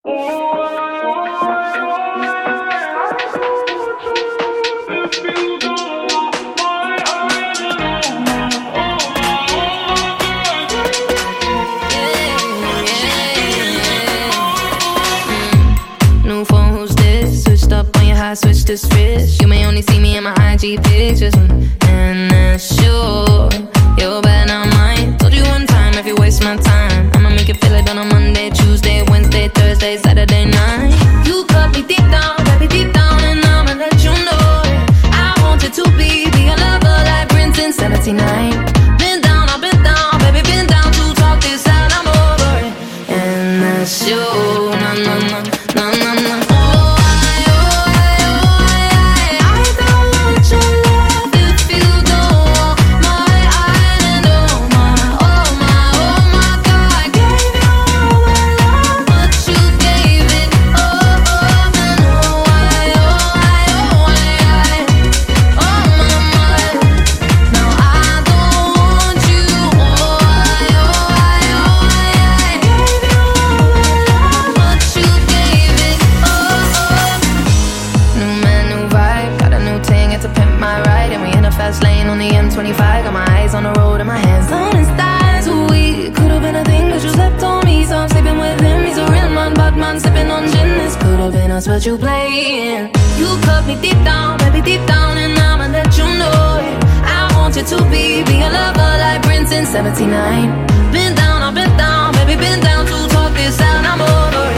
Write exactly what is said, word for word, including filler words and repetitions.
Switch to switch. You may only see me in my I G pictures, and that's sure you're bad, not mine. Told you one time, if you waste my time, I'ma make you feel it on a Monday, Tuesday, Wednesday, Thursday, Saturday night. You cut me deep down, baby, deep down, and I'ma let you know I wanted to be, be a lover like Prince in seventy-nine. Been down, I've been down, baby, been down to talk this out, I'm over it, and that's you. Na na na na na na. twenty-five, got my eyes on the road and my hands on his thighs. We could have been a thing, but you slept on me, so I'm sleeping with him. He's a real man, bad man, sipping on gin. This could have been us, but you playing. You cut me deep down, baby, deep down, and I'ma let you know it. I want you to be, be a lover like Prince in seventy-nine. Been down, I've been down, baby, been down to talk this out, I'm over.